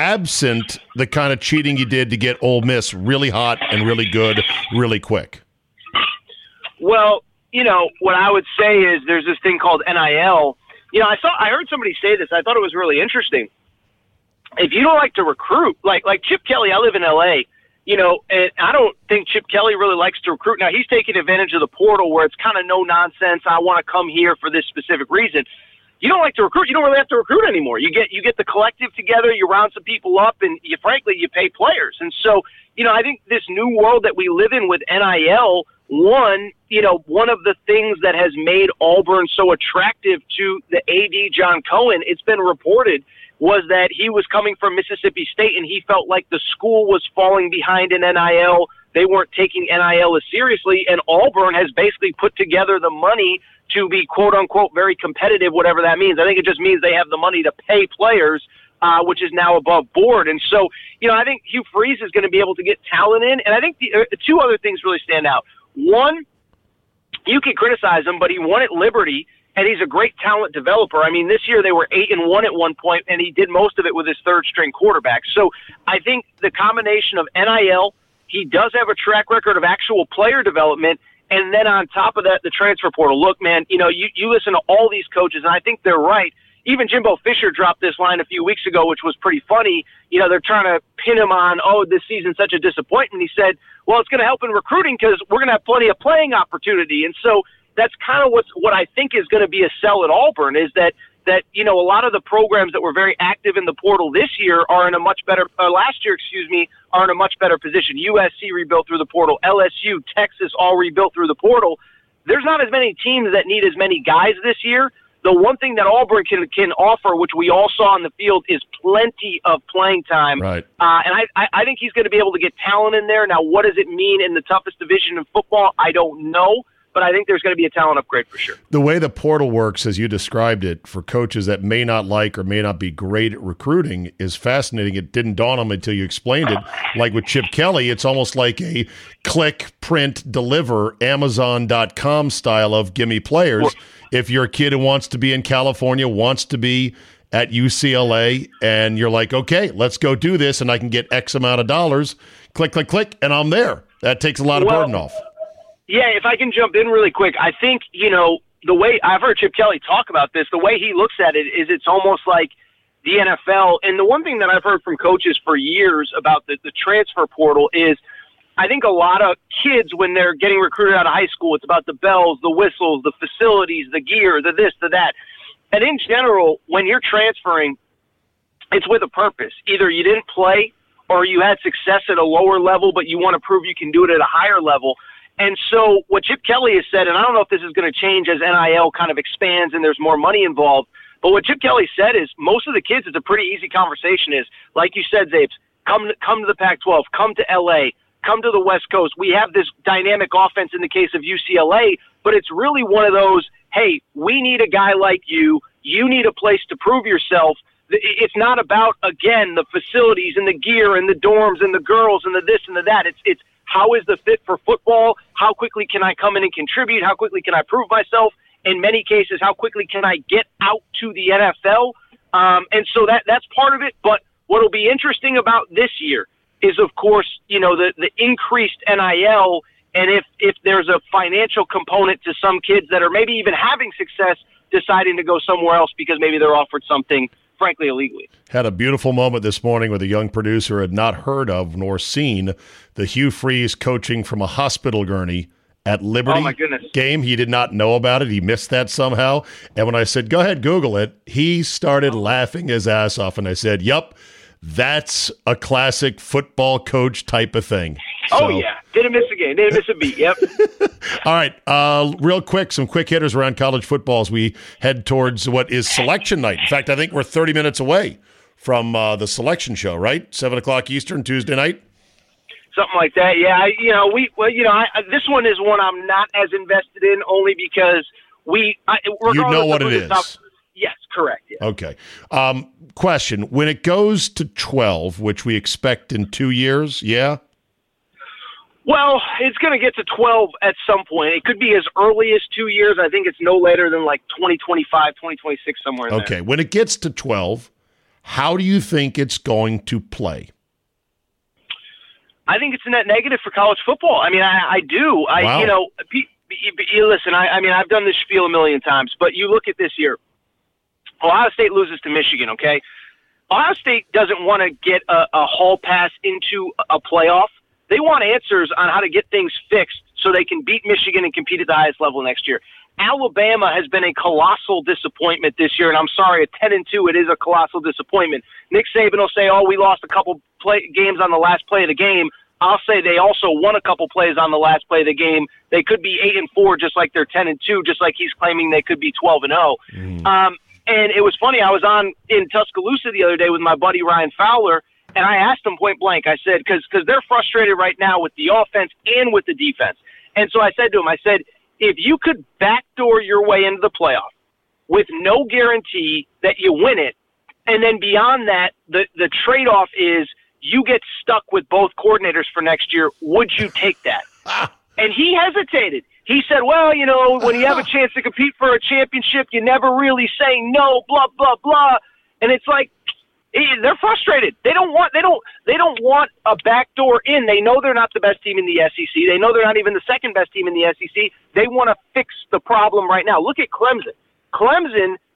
absent the kind of cheating he did to get Ole Miss really hot and really good really quick? Well, you know, what I would say is there's this thing called N I L. You know, I saw, I heard somebody say this. I thought it was really interesting. If you don't like to recruit, like like Chip Kelly, I live in L A, you know, and I don't think Chip Kelly really likes to recruit. Now, he's taking advantage of the portal where it's kind of no nonsense. I want to come here for this specific reason. You don't like to recruit, you don't really have to recruit anymore. You get you get the collective together, you round some people up, and you frankly, you pay players. And so, you know, I think this new world that we live in with N I L, one, you know, one of the things that has made Auburn so attractive to the A D, John Cohen, it's been reported, was that he was coming from Mississippi State and he felt like the school was falling behind in N I L. They weren't taking N I L as seriously, and Auburn has basically put together the money to be, quote-unquote, very competitive, whatever that means. I think it just means they have the money to pay players, uh, which is now above board. And so, you know, I think Hugh Freeze is going to be able to get talent in, and I think the, uh, two other things really stand out. One, you can criticize him, but he won at Liberty, and he's a great talent developer. I mean, this year they were eight and one at one point, and he did most of it with his third-string quarterback. So I think the combination of N I L, he does have a track record of actual player development, and then on top of that, the transfer portal. Look, man, you know, you, you listen to all these coaches, and I think they're right. even Jimbo Fisher dropped this line a few weeks ago, which was pretty funny. You know, they're trying to pin him on, oh, this season's such a disappointment. He said, well, it's going to help in recruiting because we're going to have plenty of playing opportunity. And so that's kind of what's, what I think is going to be a sell at Auburn is that, that, you know, a lot of the programs that were very active in the portal this year are in a much better, uh, last year, excuse me, are in a much better position. U S C rebuilt through the portal, L S U, Texas all rebuilt through the portal. There's not as many teams that need as many guys this year. The one thing that Auburn can can offer, which we all saw on the field, is plenty of playing time. Right. Uh, and I, I think he's going to be able to get talent in there. Now, what does it mean in the toughest division in football? I don't know. But I think there's going to be a talent upgrade for sure. The way the portal works, as you described it, for coaches that may not like or may not be great at recruiting is fascinating. It didn't dawn on me until you explained it. Like with Chip Kelly, it's almost like a click, print, deliver, Amazon dot com style of gimme players. Well, if you're a kid who wants to be in California, wants to be at U C L A, and you're like, okay, let's go do this, and I can get X amount of dollars, click, click, click, and I'm there. That takes a lot of well, burden off. Yeah, if I can jump in really quick, I think, you know, the way I've heard Chip Kelly talk about this, the way he looks at it is it's almost like the N F L. And the one thing that I've heard from coaches for years about the, the transfer portal is I think a lot of kids, when they're getting recruited out of high school, it's about the bells, the whistles, the facilities, the gear, the this, the that. And in general, when you're transferring, it's with a purpose. Either you didn't play or you had success at a lower level, but you want to prove you can do it at a higher level. And so what Chip Kelly has said, and I don't know if this is going to change as N I L kind of expands and there's more money involved, but what Chip Kelly said is most of the kids, it's a pretty easy conversation is, like you said, Zabes, come to, come to the Pac twelve, come to L A, come to the West Coast. We have this dynamic offense in the case of U C L A, but it's really one of those, hey, we need a guy like you. You need a place to prove yourself. It's not about, again, the facilities and the gear and the dorms and the girls and the this and the that. It's it's how is the fit for football? How quickly can I come in and contribute? How quickly can I prove myself? In many cases, how quickly can I get out to the N F L? Um, and so that that's part of it. But what will be interesting about this year is, of course, you know, the, the increased N I L, and if, if there's a financial component to some kids that are maybe even having success deciding to go somewhere else because maybe they're offered something, frankly, illegally. Had a beautiful moment this morning with a young producer who had not heard of nor seen the Hugh Freeze coaching from a hospital gurney at Liberty oh my goodness. game. He did not know about it. He missed that somehow. And when I said, go ahead, Google it, he started laughing his ass off. And I said, yup, that's a classic football coach type of thing. Oh, so, yeah. Didn't miss a game. Didn't miss a beat. Yep. All right. Uh, real quick, some quick hitters around college football as we head towards what is selection night. In fact, I think we're thirty minutes away from uh, the selection show, right? seven o'clock Eastern, Tuesday night? Something like that. Yeah. I, you know, we, well, you know, I, this one is one I'm not as invested in only because we, I, you know what it is. Top, yes, correct. Yeah. Okay. Um, question. When it goes to twelve, which we expect in two years, yeah? Well, it's going to get to twelve at some point. It could be as early as two years. I think it's no later than like twenty twenty-five, twenty twenty-six, somewhere in okay. there. Okay. When it gets to twelve, how do you think it's going to play? I think it's a net negative for college football. I mean, I, I do. I, wow. you know, you listen, I, I mean, I've done this spiel a million times, but you look at this year. Ohio State loses to Michigan, okay? Ohio State doesn't want to get a, a hall pass into a playoff. They want answers on how to get things fixed so they can beat Michigan and compete at the highest level next year. Alabama has been a colossal disappointment this year, and I'm sorry, at ten and two, it is a colossal disappointment. Nick Saban will say, oh, we lost a couple play games on the last play of the game. I'll say they also won a couple plays on the last play of the game. They could be eight and four just like they're ten and two, just like he's claiming they could be twelve and oh. Mm. Um, and it was funny, I was on in Tuscaloosa the other day with my buddy Ryan Fowler, and I asked him point blank, I said, because because they're frustrated right now with the offense and with the defense. And so I said to him, I said, if you could backdoor your way into the playoff with no guarantee that you win it, and then beyond that, the, the trade-off is you get stuck with both coordinators for next year, would you take that? And he hesitated. He said, well, you know, when you have a chance to compete for a championship, you never really say no, blah, blah, blah. And it's like, they're frustrated. They don't want they don't they don't want a backdoor in. They know they're not the best team in the S E C. They know they're not even the second best team in the S E C. They want to fix the problem right now. Look at Clemson. Clemson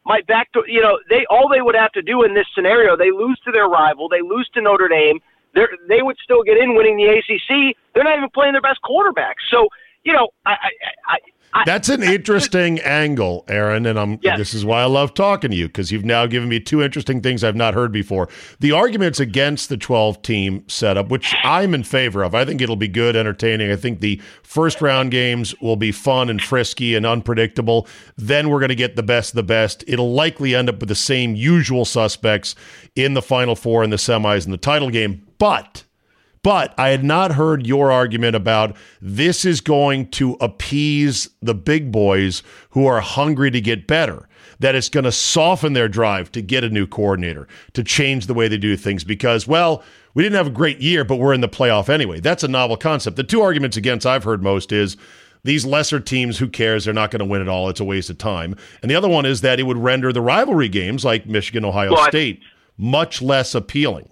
might back to, you know, they all they would have to do in this scenario, they lose to their rival, they lose to Notre Dame, they they would still get in winning the A C C. They're not even playing their best quarterback. So, you know, I, I, I I, That's an interesting angle, Aaron, and I'm. Yes. This is why I love talking to you, because you've now given me two interesting things I've not heard before. The arguments against the twelve-team setup, which I'm in favor of. I think it'll be good, entertaining. I think the first-round games will be fun and frisky and unpredictable. Then we're going to get the best of the best. It'll likely end up with the same usual suspects in the Final Four and the semis and the title game, but... But I had not heard your argument about this is going to appease the big boys who are hungry to get better, that it's going to soften their drive to get a new coordinator, to change the way they do things because, well, we didn't have a great year, but we're in the playoff anyway. That's a novel concept. The two arguments against I've heard most is these lesser teams, who cares? They're not going to win it all. It's a waste of time. And the other one is that it would render the rivalry games like Michigan, Ohio well, State much less appealing.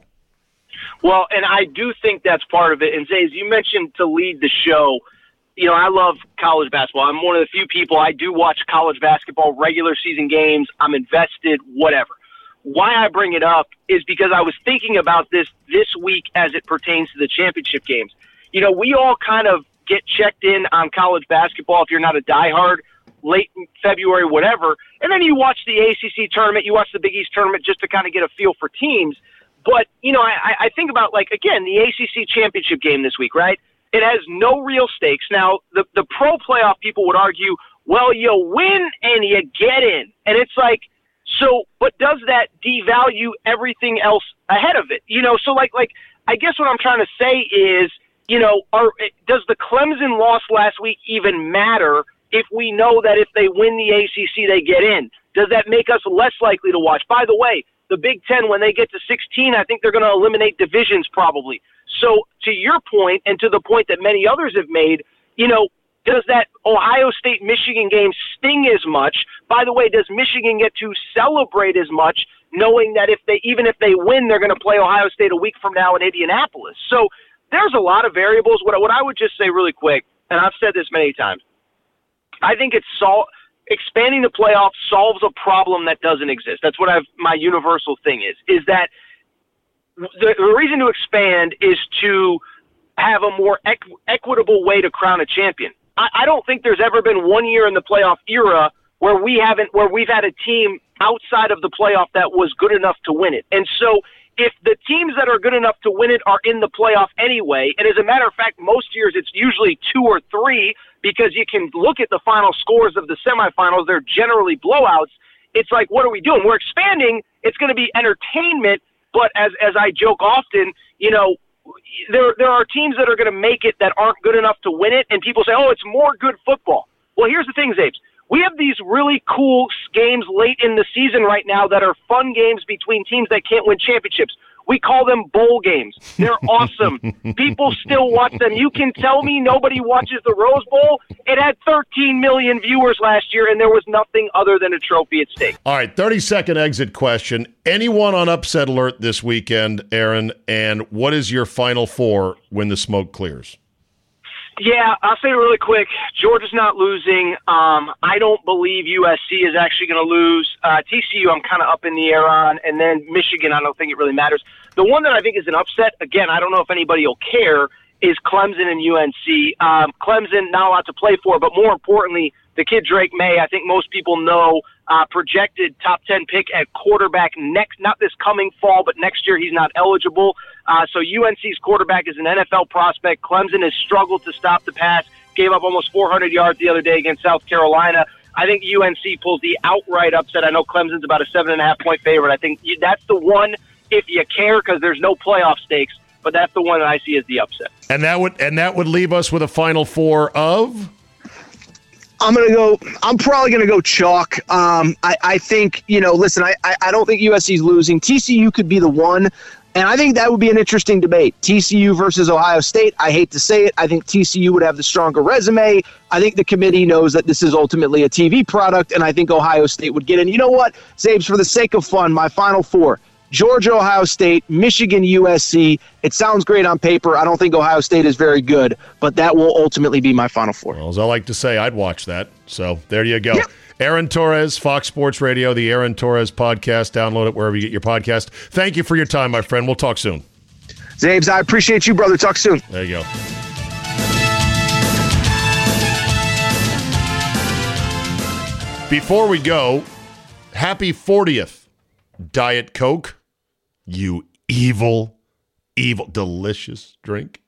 Well, and I do think that's part of it. And Zay, as you mentioned to lead the show, you know, I love college basketball. I'm one of the few people, I do watch college basketball, regular season games. I'm invested, whatever. Why I bring it up is because I was thinking about this this week as it pertains to the championship games. You know, we all kind of get checked in on college basketball if you're not a diehard, late in February, whatever. And then you watch the A C C tournament, you watch the Big East tournament just to kind of get a feel for teams. But, you know, I, I think about, like, again, the A C C championship game this week, right? It has no real stakes. Now, the, the pro playoff people would argue, well, you win and you get in. And it's like, so, but does that devalue everything else ahead of it? You know, so, like, like I guess what I'm trying to say is, you know, are, does the Clemson loss last week even matter if we know that if they win the A C C, they get in? Does that make us less likely to watch? By the way, the Big Ten, when they get to sixteen, I think they're going to eliminate divisions probably. So to your point, and to the point that many others have made, you know, does that Ohio State-Michigan game sting as much? By the way, does Michigan get to celebrate as much, knowing that if they even if they win, they're going to play Ohio State a week from now in Indianapolis? So there's a lot of variables. What, what I would just say really quick, and I've said this many times, I think it's sol- expanding the playoff solves a problem that doesn't exist. That's what I've, my universal thing is, is that the, the reason to expand is to have a more equ- equitable way to crown a champion. I, I don't think there's ever been one year in the playoff era where we haven't, where we've had a team outside of the playoff that was good enough to win it. And so if the teams that are good enough to win it are in the playoff anyway, and as a matter of fact, most years it's usually two or three because you can look at the final scores of the semifinals. They're generally blowouts. It's like, what are we doing? We're expanding. It's going to be entertainment. But as as I joke often, you know, there there are teams that are going to make it that aren't good enough to win it, and people say, oh, it's more good football. Well, here's the thing, Zabes. We have these really cool games late in the season right now that are fun games between teams that can't win championships. We call them bowl games. They're awesome. People still watch them. You can tell me nobody watches the Rose Bowl. It had thirteen million viewers last year, and there was nothing other than a trophy at stake. All right, thirty-second exit question. Anyone on upset alert this weekend, Aaron, and what is your Final Four when the smoke clears? Yeah, I'll say it really quick. Georgia's not losing. Um, I don't believe U S C is actually going to lose. Uh, T C U I'm kind of up in the air on, and then Michigan I don't think it really matters. The one that I think is an upset, again, I don't know if anybody will care, is Clemson and U N C. Um, Clemson, not a lot to play for, but more importantly, the kid Drake May, I think most people know, uh, projected top ten pick at quarterback next, not this coming fall, but next year he's not eligible. Uh, so U N C's quarterback is an N F L prospect. Clemson has struggled to stop the pass, gave up almost four hundred yards the other day against South Carolina. I think U N C pulls the outright upset. I know Clemson's about a seven and a half point favorite. I think that's the one if you care because there's no playoff stakes, but that's the one that I see as the upset. And that would and that would leave us with a Final Four of? I'm going to go – I'm probably going to go chalk. Um, I, I think, you know, listen, I, I, I don't think U S C is losing. T C U could be the one, and I think that would be an interesting debate. T C U versus Ohio State. I hate to say it. I think T C U would have the stronger resume. I think the committee knows that this is ultimately a T V product, and I think Ohio State would get in. You know what, Zabes, for the sake of fun, my Final Four – Georgia, Ohio State, Michigan, U S C. It sounds great on paper. I don't think Ohio State is very good, but that will ultimately be my Final Four. Well, as I like to say, I'd watch that. So there you go. Yep. Aaron Torres, Fox Sports Radio, the Aaron Torres podcast. Download it wherever you get your podcast. Thank you for your time, my friend. We'll talk soon. Zabes, I appreciate you, brother. Talk soon. There you go. Before we go, happy fortieth, Diet Coke. You evil, evil, delicious drink.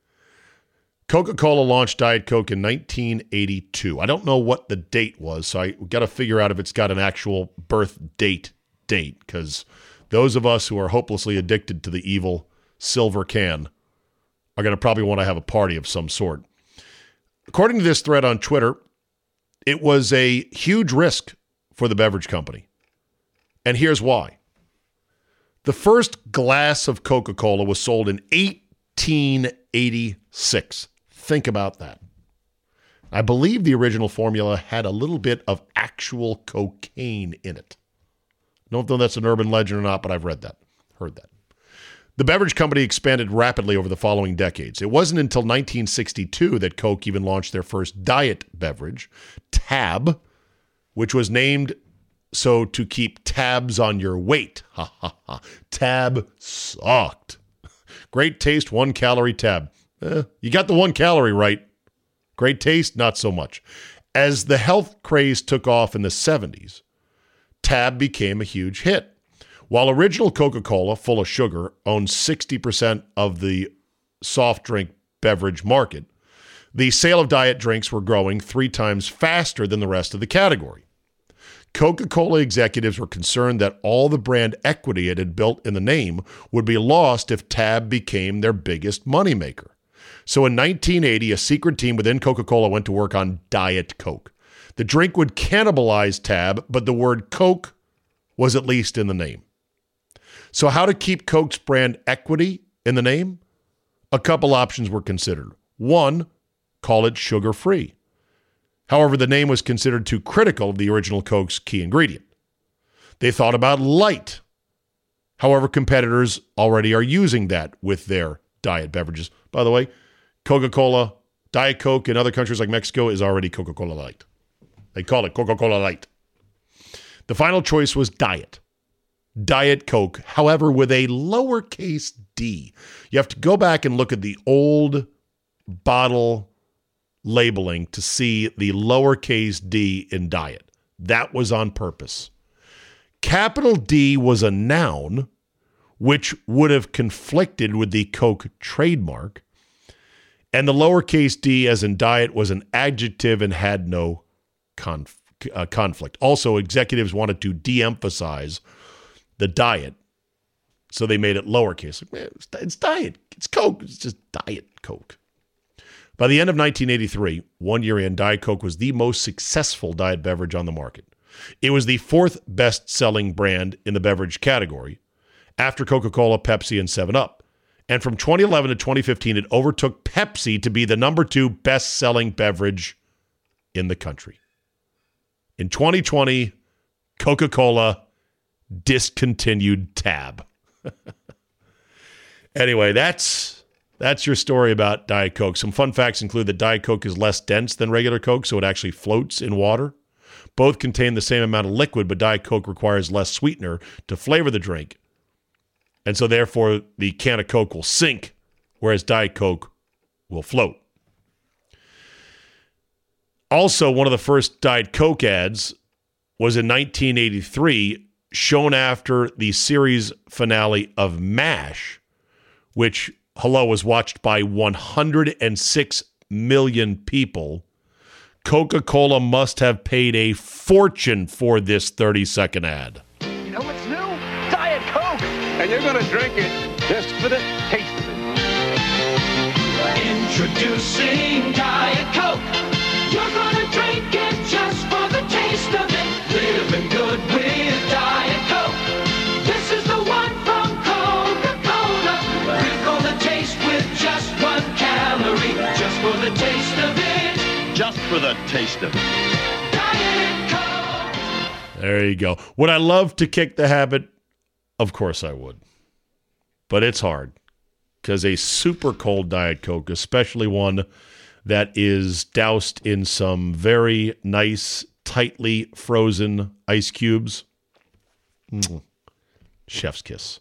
Coca-Cola launched Diet Coke in nineteen eighty-two. I don't know what the date was, so I got to figure out if it's got an actual birth date date, because those of us who are hopelessly addicted to the evil silver can are going to probably want to have a party of some sort. According to this thread on Twitter, it was a huge risk for the beverage company. And here's why. The first glass of Coca-Cola was sold in eighteen eighty-six. Think about that. I believe the original formula had a little bit of actual cocaine in it. I don't know if that's an urban legend or not, but I've read that, heard that. The beverage company expanded rapidly over the following decades. It wasn't until nineteen sixty-two that Coke even launched their first diet beverage, Tab, which was named so to keep tabs on your weight. Ha ha ha. Tab sucked. Great taste, one calorie Tab. Eh, you got the one calorie right. Great taste, not so much. As the health craze took off in the seventies, Tab became a huge hit. While original Coca-Cola, full of sugar, owned sixty percent of the soft drink beverage market, the sale of diet drinks were growing three times faster than the rest of the category. Coca-Cola executives were concerned that all the brand equity it had built in the name would be lost if Tab became their biggest moneymaker. So in nineteen eighty, a secret team within Coca-Cola went to work on Diet Coke. The drink would cannibalize Tab, but the word Coke was at least in the name. So how to keep Coke's brand equity in the name? A couple options were considered. One, call it sugar-free. However, the name was considered too critical of the original Coke's key ingredient. They thought about light. However, competitors already are using that with their diet beverages. By the way, Coca-Cola, Diet Coke in other countries like Mexico is already Coca-Cola Light. They call it Coca-Cola Light. The final choice was Diet. Diet Coke, however, with a lowercase d. You have to go back and look at the old bottle labeling to see the lowercase d in Diet. That was on purpose. Capital D was a noun, which would have conflicted with the Coke trademark, and the lowercase d, as in Diet, was an adjective and had no conf- uh, conflict. Also, executives wanted to de-emphasize the diet, so they made it lowercase. It's, it's Diet. It's Coke. It's just Diet Coke. By the end of nineteen eighty-three, one year in, Diet Coke was the most successful diet beverage on the market. It was the fourth best-selling brand in the beverage category, after Coca-Cola, Pepsi, and seven up. And from twenty eleven to twenty fifteen, it overtook Pepsi to be the number two best-selling beverage in the country. In twenty twenty, Coca-Cola discontinued Tab. Anyway, that's that's your story about Diet Coke. Some fun facts include that Diet Coke is less dense than regular Coke, so it actually floats in water. Both contain the same amount of liquid, but Diet Coke requires less sweetener to flavor the drink. And so therefore, the can of Coke will sink, whereas Diet Coke will float. Also, one of the first Diet Coke ads was in nineteen eighty-three, shown after the series finale of MASH, which, hello, was watched by one hundred six million people. Coca-Cola must have paid a fortune for this thirty-second ad. You know what's new? Diet Coke! And you're going to drink it just for the taste of it. Introducing Diet Coke. You're going to drink it just for the taste of it. Living good with Diet Coke. This is the one from Coca-Cola. With all the taste with just one calorie. Just for the taste of it. Just for the taste of it. Diet Coke. There you go. Would I love to kick the habit? Of course I would. But it's hard. Because a super cold Diet Coke, especially one that is doused in some very nice tightly frozen ice cubes. Mm. Chef's kiss.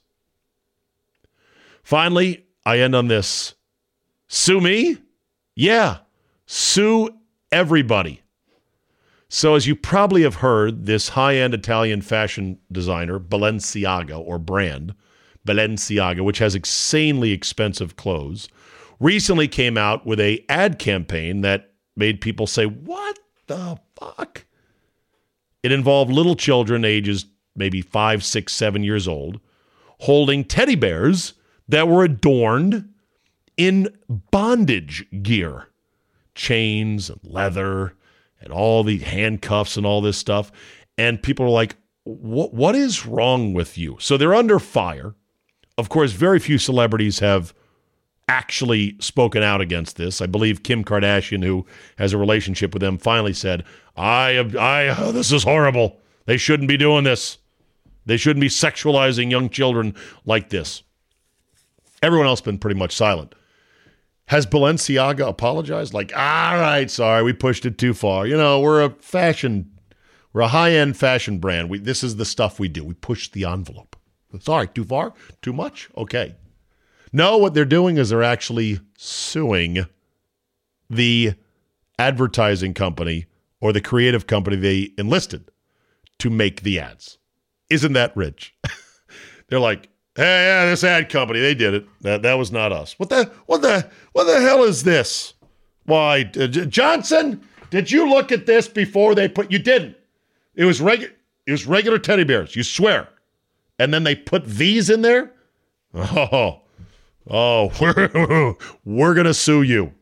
Finally, I end on this. Sue me? Yeah. Sue everybody. So as you probably have heard, this high-end Italian fashion designer, Balenciaga, or brand, Balenciaga, which has insanely expensive clothes, recently came out with a ad campaign that made people say, what the fuck? It involved little children ages maybe five, six, seven years old holding teddy bears that were adorned in bondage gear, chains and leather and all the handcuffs and all this stuff. And people are like, what, what is wrong with you? So they're under fire. Of course, very few celebrities have actually spoken out against this. I believe Kim Kardashian, who has a relationship with them, finally said, I, I, oh, this is horrible. They shouldn't be doing this. They shouldn't be sexualizing young children like this. Everyone else has been pretty much silent. Has Balenciaga apologized? Like, all right, sorry, we pushed it too far. You know, we're a fashion, we're a high-end fashion brand. We, this is the stuff we do. We push the envelope. Sorry, too far? Too much? Okay. No, what they're doing is they're actually suing the advertising company or the creative company they enlisted to make the ads. Isn't that rich? They're like, hey, yeah, this ad company, they did it. That that was not us. What the what the what the hell is this? Why, uh, J- Johnson? Did you look at this before they put? You didn't. It was regular. It was regular teddy bears. You swear. And then they put these in there. Oh, oh, we're we're gonna sue you.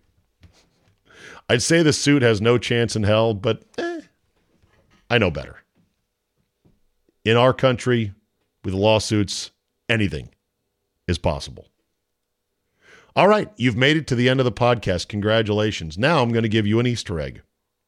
I'd say the suit has no chance in hell, but eh, I know better. In our country, with lawsuits, anything is possible. All right, you've made it to the end of the podcast. Congratulations. Now I'm going to give you an Easter egg.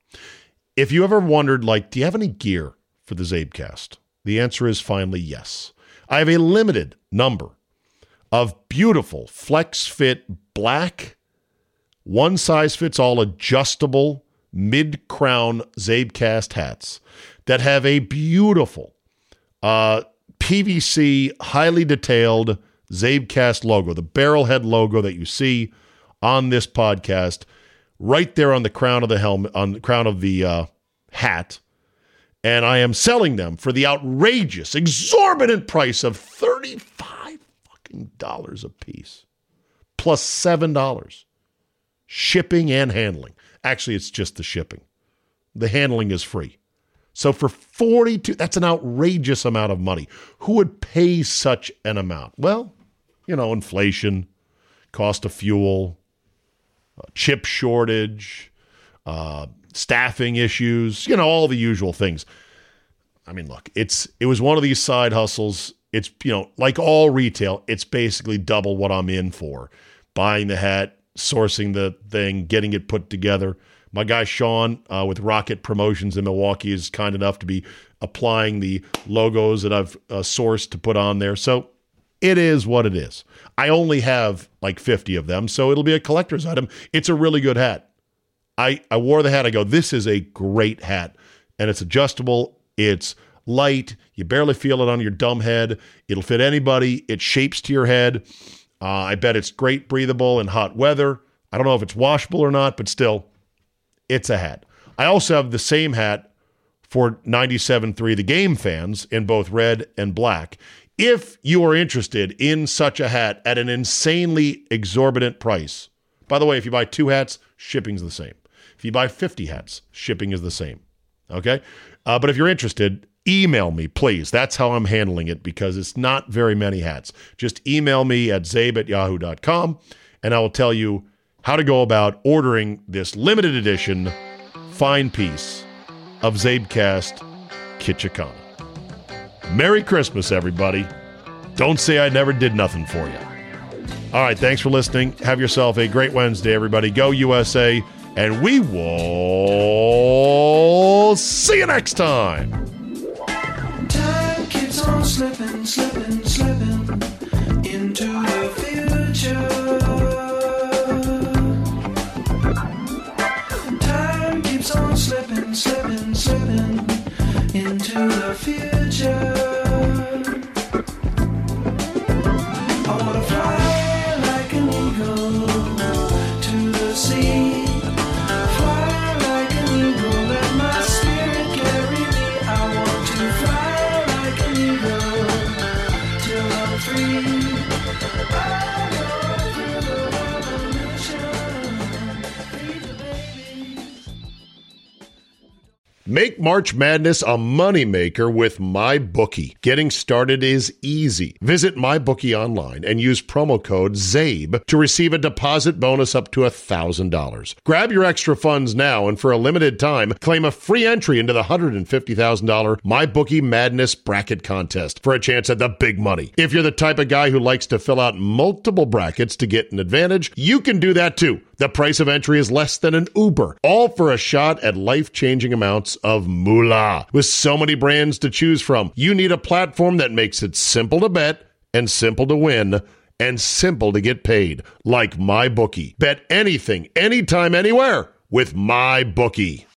If you ever wondered, like, do you have any gear for the Zabecast? The answer is finally yes. I have a limited number of beautiful flex fit black, one size fits all adjustable mid-crown Zabecast hats that have a beautiful uh, P V C, highly detailed Zabecast logo, the barrelhead logo that you see on this podcast, right there on the crown of the helmet, on the crown of the uh, hat. And I am selling them for the outrageous, exorbitant price of thirty-five fucking dollars a piece, plus seven dollars. Shipping and handling. Actually, it's just the shipping. The handling is free. So for forty-two, that's an outrageous amount of money. Who would pay such an amount? Well, you know, inflation, cost of fuel, uh, chip shortage, uh, staffing issues, you know, all the usual things. I mean, look, it's it was one of these side hustles. It's, you know, like all retail, it's basically double what I'm in for. Buying the hat, sourcing the thing, getting it put together. My guy Sean uh, with Rocket Promotions in Milwaukee is kind enough to be applying the logos that I've uh, sourced to put on there. So it is what it is. I only have like fifty of them, so it'll be a collector's item. It's a really good hat. I, I wore the hat. I go, this is a great hat. And it's adjustable. It's light. You barely feel it on your dumb head. It'll fit anybody. It shapes to your head. Uh, I bet it's great breathable in hot weather. I don't know if it's washable or not, but still, it's a hat. I also have the same hat for ninety-seven point three The Game fans in both red and black. If you are interested in such a hat at an insanely exorbitant price, by the way, if you buy two hats, shipping's the same. If you buy fifty hats, shipping is the same. Okay? Uh, but if you're interested, email me, please. That's how I'm handling it because it's not very many hats. Just email me at zabe at yahoo dot com and I will tell you how to go about ordering this limited edition fine piece of Zabecast Kitchikana. Merry Christmas, everybody. Don't say I never did nothing for you. All right, thanks for listening. Have yourself a great Wednesday, everybody. Go U S A, and we will see you next time. Time keeps on slipping, slipping, slipping into the future. Time keeps on slipping, slipping, slipping Make March Madness a moneymaker with MyBookie. Getting started is easy. Visit MyBookie online and use promo code ZABE to receive a deposit bonus up to one thousand dollars. Grab your extra funds now and for a limited time, claim a free entry into the one hundred fifty thousand dollars MyBookie Madness Bracket Contest for a chance at the big money. If you're the type of guy who likes to fill out multiple brackets to get an advantage, you can do that too. The price of entry is less than an Uber, all for a shot at life-changing amounts of moolah. With so many brands to choose from, you need a platform that makes it simple to bet and simple to win and simple to get paid, like MyBookie. Bet anything, anytime, anywhere with MyBookie.